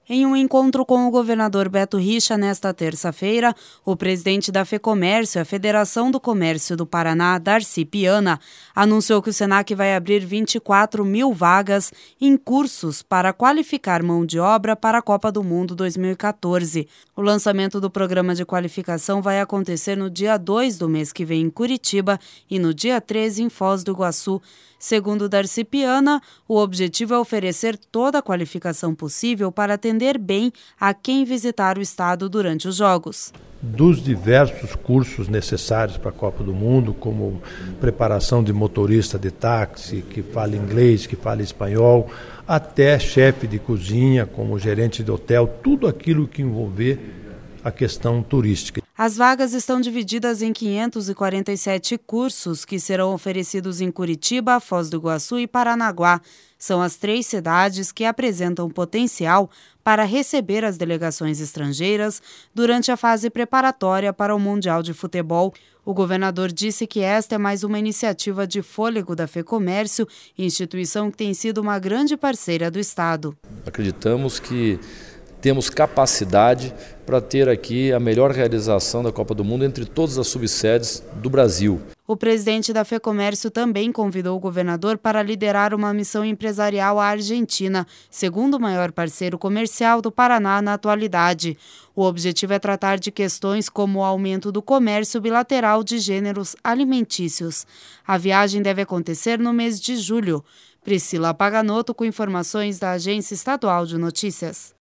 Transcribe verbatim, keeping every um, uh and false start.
Em um encontro com o governador Beto Richa nesta terça-feira, o presidente da FEComércio, a Federação do Comércio do Paraná, Darcy Piana, anunciou que o Senac vai abrir vinte e quatro mil vagas em cursos para qualificar mão de obra para a Copa do Mundo dois mil e quatorze. O lançamento do programa de qualificação vai acontecer no dia dois do mês que vem em Curitiba e no dia treze em Foz do Iguaçu. Segundo Darcy Piana, o objetivo é oferecer toda a qualificação possível para atender bem a quem visitar o estado durante os Jogos. Dos diversos cursos necessários para a Copa do Mundo, como preparação de motorista de táxi, que fala inglês, que fala espanhol, até chefe de cozinha, como gerente de hotel, tudo aquilo que envolver a questão turística. As vagas estão divididas em quinhentos e quarenta e sete cursos que serão oferecidos em Curitiba, Foz do Iguaçu e Paranaguá. São as três cidades que apresentam potencial para receber as delegações estrangeiras durante a fase preparatória para o Mundial de Futebol. O governador disse que esta é mais uma iniciativa de fôlego da FEComércio, instituição que tem sido uma grande parceira do estado. Acreditamos que temos capacidade para ter aqui a melhor realização da Copa do Mundo entre todas as subsedes do Brasil. O presidente da FEComércio também convidou o governador para liderar uma missão empresarial à Argentina, segundo maior parceiro comercial do Paraná na atualidade. O objetivo é tratar de questões como o aumento do comércio bilateral de gêneros alimentícios. A viagem deve acontecer no mês de julho. Priscila Paganoto com informações da Agência Estadual de Notícias.